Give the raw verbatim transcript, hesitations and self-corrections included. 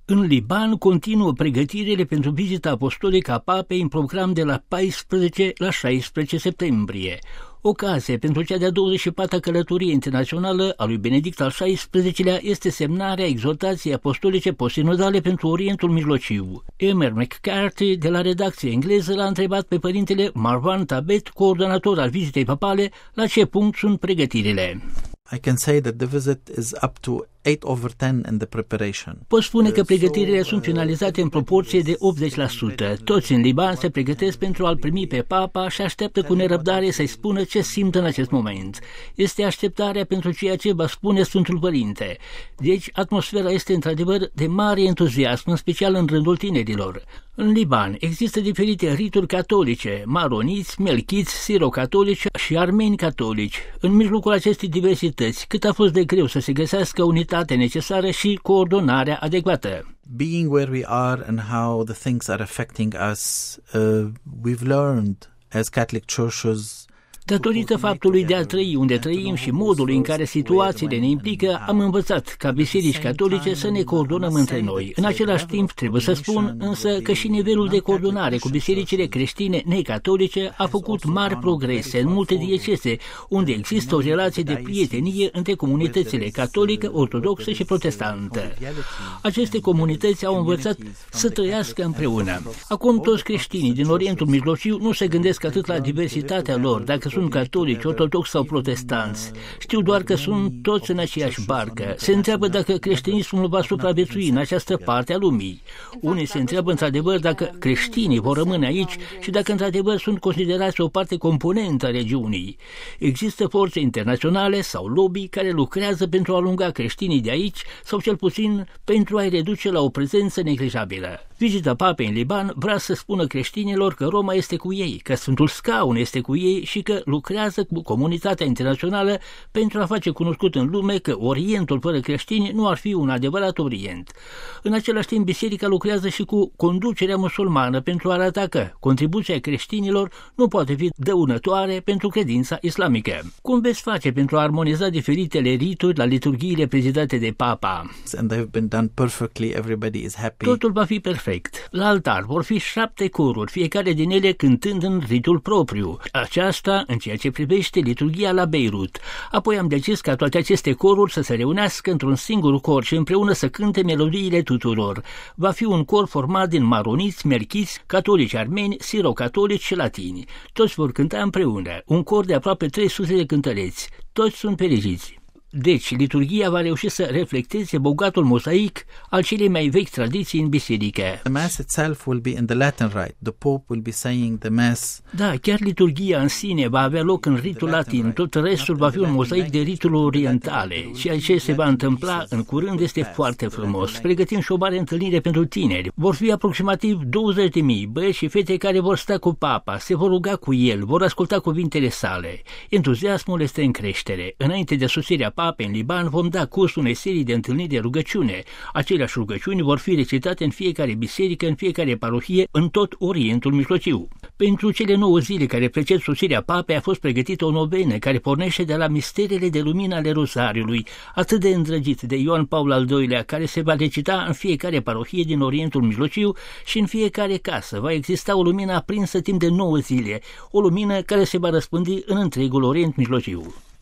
În Liban continuă pregătirile pentru vizita apostolică a papei în program de la paisprezece la șaisprezece septembrie. Ocazie pentru cea de-a douăzeci și patra călătorie internațională a lui Benedict al șaisprezecelea este semnarea exhortației apostolice postsinodale pentru Orientul Mijlociu. Emer McCarthy de la redacție engleză l-a întrebat pe părintele Marwan Tabet, coordonator al vizitei papale, la ce punct sunt pregătirile. I can say that the visit is up to eight over ten in the preparation. Pot spune că pregătirile sunt finalizate în proporție de optzeci la sută. Toți în Liban se pregătesc pentru a-l primi pe papa și așteaptă cu nerăbdare să-i spună ce simt în acest moment. Este așteptarea pentru ceea ce va spune Sfântul Părinte. Deci, atmosfera este într-adevăr de mare entuziasm, în special în rândul tinerilor. În Liban există diferite rituri catolice, maroniți, melchiți, sirocatolici și armeni catolici. În mijlocul acestei diversități, cât a fost de greu să se găsească unitatea necesară și coordonarea adecvată. Being where we are and how the things are affecting us, uh, we've learned as Catholic churches. Datorită faptului de a trăi unde trăim și modului în care situațiile ne implică, am învățat ca biserici catolice să ne coordonăm între noi. În același timp, trebuie să spun însă că și nivelul de coordonare cu bisericile creștine necatolice a făcut mari progrese în multe diecese, unde există o relație de prietenie între comunitățile catolică, ortodoxă și protestantă. Aceste comunități au învățat să trăiască împreună. Acum toți creștinii din Orientul Mijlociu nu se gândesc atât la diversitatea lor, dacă sunt catolici, ortodoxi sau protestanți. Știu doar că sunt toți în aceeași barcă. Se întreabă dacă creștinismul va supraviețui în această parte a lumii. Unii se întreabă într-adevăr dacă creștinii vor rămâne aici și dacă într-adevăr sunt considerați o parte componentă a regiunii. Există forțe internaționale sau lobby care lucrează pentru a alunga creștinii de aici sau cel puțin pentru a-i reduce la o prezență neglijabilă. Vizita papei în Liban vrea să spună creștinilor că Roma este cu ei, că Sfântul Scaun este cu ei și că lucrează cu comunitatea internațională pentru a face cunoscut în lume că Orientul fără creștini nu ar fi un adevărat Orient. În același timp, biserica lucrează și cu conducerea musulmană pentru a arăta că contribuția creștinilor nu poate fi dăunătoare pentru credința islamică. Cum veți face pentru a armoniza diferitele rituri la liturghiile prezidate de papa? And they've been done perfectly, everybody is happy. Totul va fi perfect. La altar vor fi șapte coruri, fiecare din ele cântând în ritul propriu. Aceasta în ceea ce privește liturghia la Beirut. Apoi am decis ca toate aceste coruri să se reunească într-un singur cor și împreună să cânte melodiile tuturor. Va fi un cor format din maroniți, melchiți, catolici armeni, sirocatolici și latini. Toți vor cânta împreună, un cor de aproape trei sute de cântăreți. Toți sunt fericiți. Deci, liturghia va reuși să reflecteze bogatul mozaic al celei mai vechi tradiții în biserică. The Mass itself will be in the Latin rite. The Pope will be saying the Mass. Da, chiar liturghia în sine va avea loc în ritul latin, tot restul va fi un mozaic de rituri orientale. Ceea ce se va întâmpla în curând este foarte frumos. Pregătim și o mare întâlnire pentru tineri. Vor fi aproximativ douăzeci de mii băieți și fete care vor sta cu papa, se vor ruga cu el, vor asculta cuvintele sale. Entuziasmul este în creștere. Înainte de sosirea papei în Liban vom da curs unei serii de întâlniri de rugăciune. Aceleași rugăciuni vor fi recitate în fiecare biserică, în fiecare parohie, în tot Orientul Mijlociu. Pentru cele nouă zile care preced sosirea papei a fost pregătită o novenă care pornește de la misterele de lumină ale Rozariului, atât de îndrăgit de Ioan Paul al doilea, care se va recita în fiecare parohie din Orientul Mijlociu și în fiecare casă. Va exista o lumină aprinsă timp de nouă zile, o lumină care se va răspândi în întregul Orient Mijlociu.